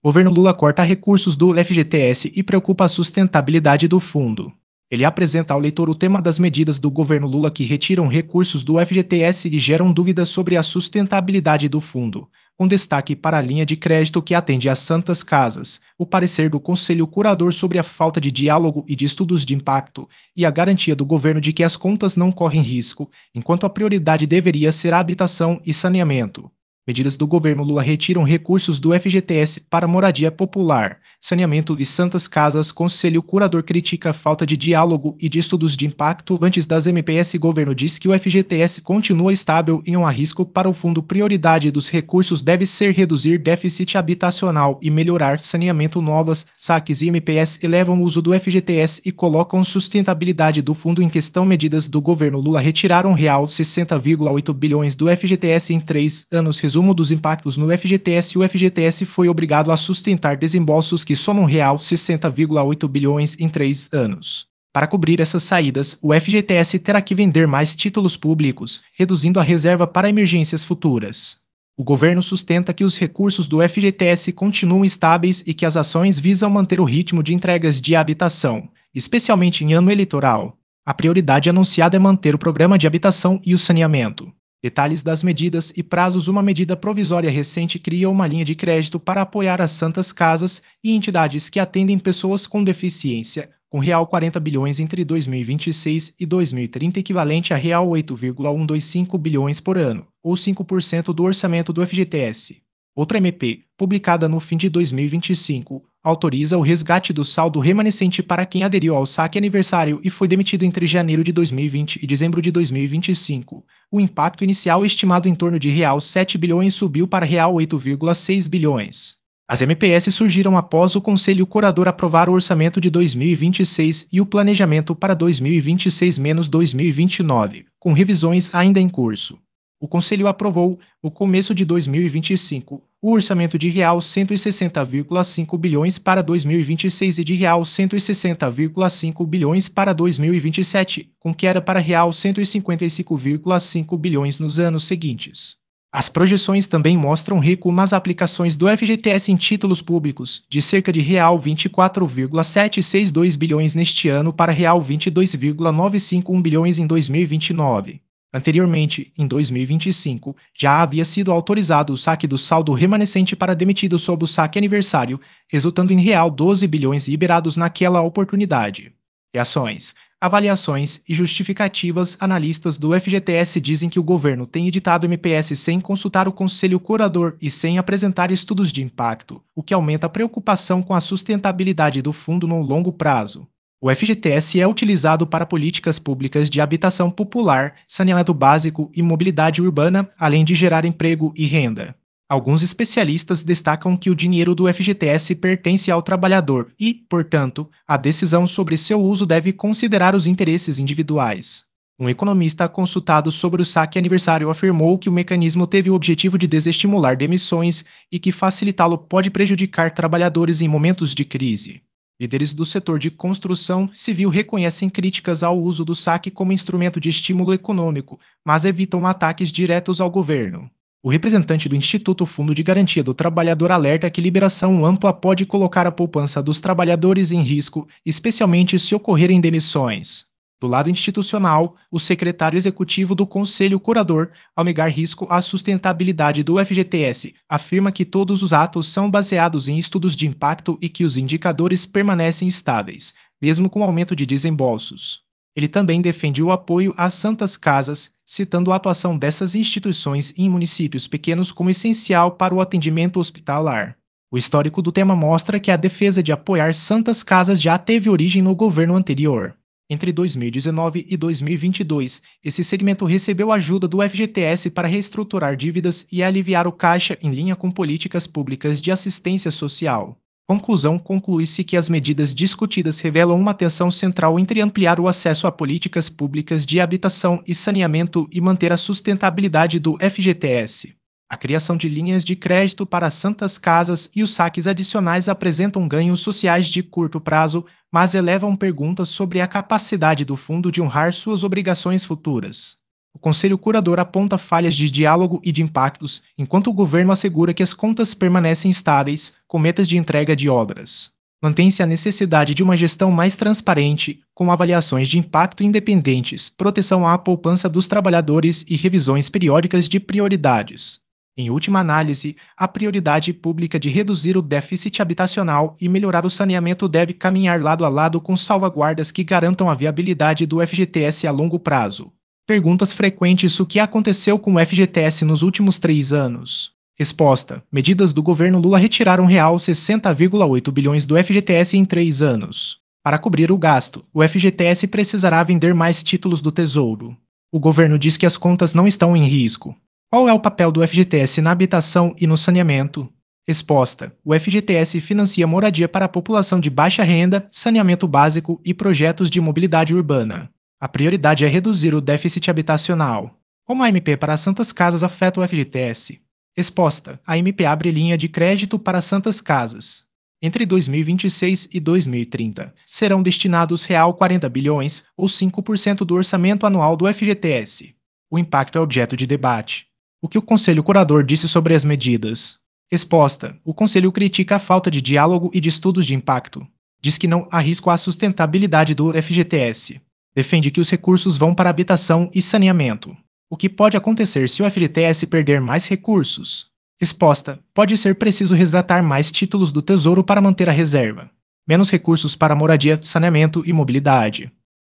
O governo Lula corta recursos do FGTS e preocupa a sustentabilidade do fundo. Ele apresenta ao leitor o tema das medidas do governo Lula que retiram recursos do FGTS e geram dúvidas sobre a sustentabilidade do fundo, com destaque para a linha de crédito que atende às Santas Casas, o parecer do Conselho Curador sobre a falta de diálogo e de estudos de impacto, e a garantia do governo de que as contas não correm risco, enquanto a prioridade deveria ser a habitação e saneamento. Medidas do governo Lula retiram recursos do FGTS para moradia popular, saneamento e santas casas. Conselho Curador critica a falta de diálogo e de estudos de impacto antes das MPS. Governo diz que o FGTS continua estável e não há risco para o fundo. Prioridade dos recursos deve ser reduzir déficit habitacional e melhorar saneamento. Novas saques e MPS elevam o uso do FGTS e colocam sustentabilidade do fundo em questão. Medidas do governo Lula retiraram real 60,8 bilhões do FGTS em 3 anos. Resumo dos impactos no FGTS. O FGTS foi obrigado a sustentar desembolsos que somam real 60,8 bilhões em 3 anos. Para cobrir essas saídas, o FGTS terá que vender mais títulos públicos, reduzindo a reserva para emergências futuras. O governo sustenta que os recursos do FGTS continuam estáveis e que as ações visam manter o ritmo de entregas de habitação, especialmente em ano eleitoral. A prioridade anunciada é manter o programa de habitação e o saneamento. Detalhes das medidas e prazos. Uma medida provisória recente cria uma linha de crédito para apoiar as santas casas e entidades que atendem pessoas com deficiência, com real 40 bilhões entre 2026 e 2030, equivalente a real 8,125 bilhões por ano, ou 5% do orçamento do FGTS. Outra MP, publicada no fim de 2025, autoriza o resgate do saldo remanescente para quem aderiu ao saque aniversário e foi demitido entre janeiro de 2020 e dezembro de 2025. O impacto inicial, estimado em torno de real 7 bilhões, subiu para real 8,6 bilhões. As MPS surgiram após o Conselho Curador aprovar o orçamento de 2026 e o planejamento para 2026-2029, com revisões ainda em curso. O Conselho aprovou, no começo de 2025, o orçamento de real 160,5 bilhões para 2026 e de real 160,5 bilhões para 2027, com queda para real 155,5 bilhões nos anos seguintes. As projeções também mostram recuo nas aplicações do FGTS em títulos públicos, de cerca de real 24,762 bilhões neste ano para real 22,951 bilhões em 2029. Anteriormente, em 2025, já havia sido autorizado o saque do saldo remanescente para demitidos sob o saque aniversário, resultando em real 12 bilhões liberados naquela oportunidade. Reações, avaliações e justificativas. Analistas do FGTS dizem que o governo tem editado MPS sem consultar o Conselho Curador e sem apresentar estudos de impacto, o que aumenta a preocupação com a sustentabilidade do fundo no longo prazo. O FGTS é utilizado para políticas públicas de habitação popular, saneamento básico e mobilidade urbana, além de gerar emprego e renda. Alguns especialistas destacam que o dinheiro do FGTS pertence ao trabalhador e, portanto, a decisão sobre seu uso deve considerar os interesses individuais. Um economista consultado sobre o saque aniversário afirmou que o mecanismo teve o objetivo de desestimular demissões e que facilitá-lo pode prejudicar trabalhadores em momentos de crise. Líderes do setor de construção civil reconhecem críticas ao uso do saque como instrumento de estímulo econômico, mas evitam ataques diretos ao governo. O representante do Instituto Fundo de Garantia do Trabalhador alerta que liberação ampla pode colocar a poupança dos trabalhadores em risco, especialmente se ocorrerem demissões. Do lado institucional, o secretário executivo do Conselho Curador, ao negar risco à sustentabilidade do FGTS, afirma que todos os atos são baseados em estudos de impacto e que os indicadores permanecem estáveis, mesmo com aumento de desembolsos. Ele também defende o apoio às santas casas, citando a atuação dessas instituições em municípios pequenos como essencial para o atendimento hospitalar. O histórico do tema mostra que a defesa de apoiar santas casas já teve origem no governo anterior. Entre 2019 e 2022, esse segmento recebeu ajuda do FGTS para reestruturar dívidas e aliviar o caixa em linha com políticas públicas de assistência social. Conclusão: conclui-se que as medidas discutidas revelam uma tensão central entre ampliar o acesso a políticas públicas de habitação e saneamento e manter a sustentabilidade do FGTS. A criação de linhas de crédito para santas casas e os saques adicionais apresentam ganhos sociais de curto prazo, mas elevam perguntas sobre a capacidade do fundo de honrar suas obrigações futuras. O Conselho Curador aponta falhas de diálogo e de impactos, enquanto o governo assegura que as contas permanecem estáveis, com metas de entrega de obras. Mantém-se a necessidade de uma gestão mais transparente, com avaliações de impacto independentes, proteção à poupança dos trabalhadores e revisões periódicas de prioridades. Em última análise, a prioridade pública de reduzir o déficit habitacional e melhorar o saneamento deve caminhar lado a lado com salvaguardas que garantam a viabilidade do FGTS a longo prazo. Perguntas frequentes: o que aconteceu com o FGTS nos últimos 3 anos? Resposta: medidas do governo Lula retiraram R$ 60,8 bilhões do FGTS em 3 anos. Para cobrir o gasto, o FGTS precisará vender mais títulos do Tesouro. O governo diz que as contas não estão em risco. Qual é o papel do FGTS na habitação e no saneamento? Resposta: o FGTS financia moradia para a população de baixa renda, saneamento básico e projetos de mobilidade urbana. A prioridade é reduzir o déficit habitacional. Como a MP para Santas Casas afeta o FGTS? Resposta: a MP abre linha de crédito para Santas Casas. Entre 2026 e 2030, serão destinados R$ 40 bilhões, ou 5% do orçamento anual do FGTS. O impacto é objeto de debate. O que o Conselho Curador disse sobre as medidas? Resposta: o Conselho critica a falta de diálogo e de estudos de impacto. Diz que não há risco à sustentabilidade do FGTS. Defende que os recursos vão para habitação e saneamento. O que pode acontecer se o FGTS perder mais recursos? Resposta: pode ser preciso resgatar mais títulos do Tesouro para manter a reserva. Menos recursos para moradia, saneamento e mobilidade.